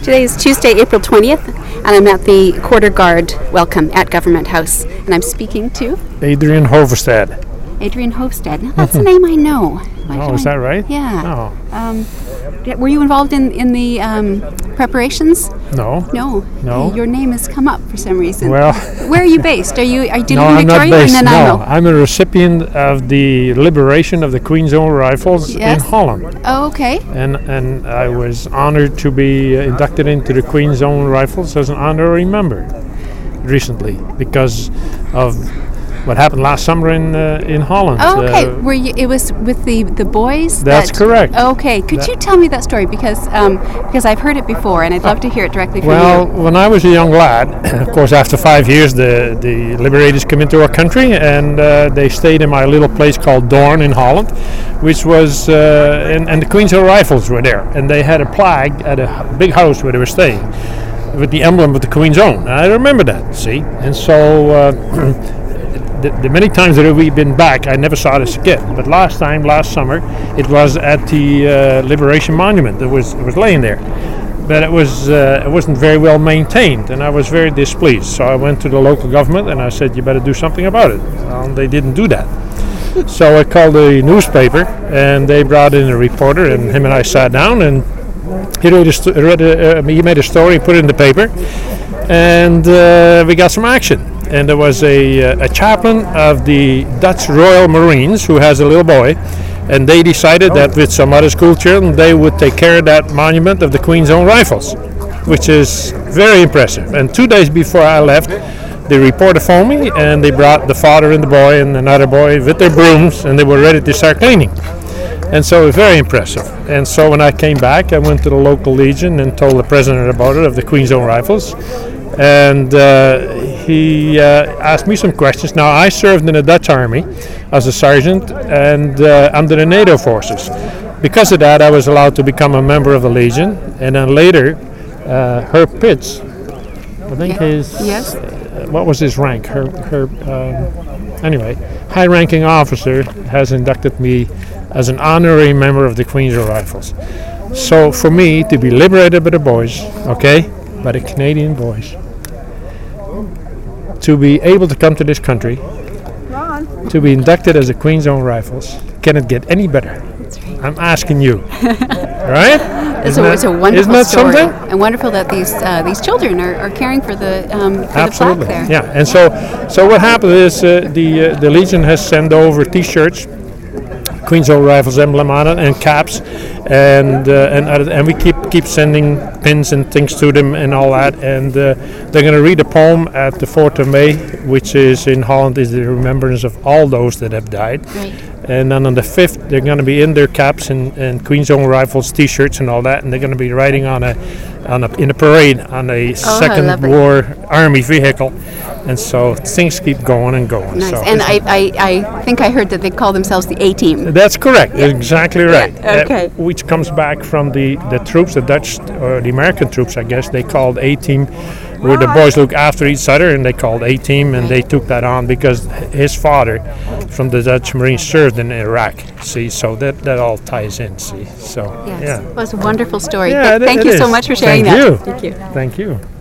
Today is Tuesday, April 20th, and I'm at the Quarter Guard welcome at Government House, and I'm speaking to Adrian Hoverstad. Adrian Hoverstad. Now, that's a name I know. Is that right? Yeah. Were you involved in the preparations? No. No. Your name has come up for some reason. Well, where are you based? Do you live in Victoria I'm not based. or in Nanaimo? No, I'm a recipient of the liberation of the Queen's Own Rifles in Holland. Oh, okay. And I was honored to be inducted into the Queen's Own Rifles as an honorary member recently because of what happened last summer in Holland. Oh, okay. It was with the boys? That's correct. Okay. Could you tell me that story? Because I've heard it before, and I'd love to hear it directly from you. Well, when I was a young lad, of course, after 5 years, the Liberators came into our country, and they stayed in my little place called Doorn in Holland, which was, and the Queen's Own Rifles were there, and they had a flag at a big house where they were staying with the emblem of the Queen's Own. And I remember that, see? And so the many times that we've been back, I never saw this again. But last summer, it was at the Liberation Monument. It was laying there, but it wasn't very well maintained, and I was very displeased. So I went to the local government and I said, "You better do something about it." They didn't do that. So I called the newspaper, and they brought in a reporter, and him and I sat down, and he made a story, put it in the paper, and we got some action. And there was a chaplain of the Dutch Royal Marines who has a little boy, and they decided that with some other school children they would take care of that monument of the Queen's Own Rifles, which is very impressive. And 2 days before I left, the reporter phoned me, and they brought the father and the boy and another boy with their brooms, and they were ready to start cleaning. And so it was very impressive. And so when I came back, I went to the local Legion and told the president about it, of the Queen's Own Rifles. And he asked me some questions. Now, I served in the Dutch Army as a sergeant and under the NATO forces. Because of that, I was allowed to become a member of the Legion. And then later, Herb Pitts, I think what was his rank? Anyway, high-ranking officer has inducted me as an honorary member of the Queen's Own Rifles. So for me to be liberated by the boys, by the Canadian boys, to be able to come to this country, to be inducted as a Queen's Own Rifles, can it get any better? I'm asking you, right? It's a wonderful isn't that story, something? and wonderful that these children are caring for the Absolutely. plaque there. Yeah, and so what happened is the Legion has sent over T-shirts, Queen's Own Rifles emblem on it, and caps, and we keep sending pins and things to them and all that, and they're going to read a poem at the 4th of May, which is in Holland is the remembrance of all those that have died. Right. And then on the 5th, they're going to be in their caps and Queen's Own Rifles T-shirts and all that, and they're going to be riding in a parade on a Second War Army vehicle. And so things keep going and going. Nice. So and I think I heard that they call themselves the A-Team. That's correct. Yeah. Exactly right. Yeah. Okay. Which comes back from the troops, the Dutch or the American troops, I guess. They called A-Team, where the boys look after each other, and they called A-Team, and they took that on because his father from the Dutch Marines served in Iraq. See, so that all ties in. See, so yes. It was a wonderful story. Yeah, Thank you so much for sharing that. Thank you. Thank you.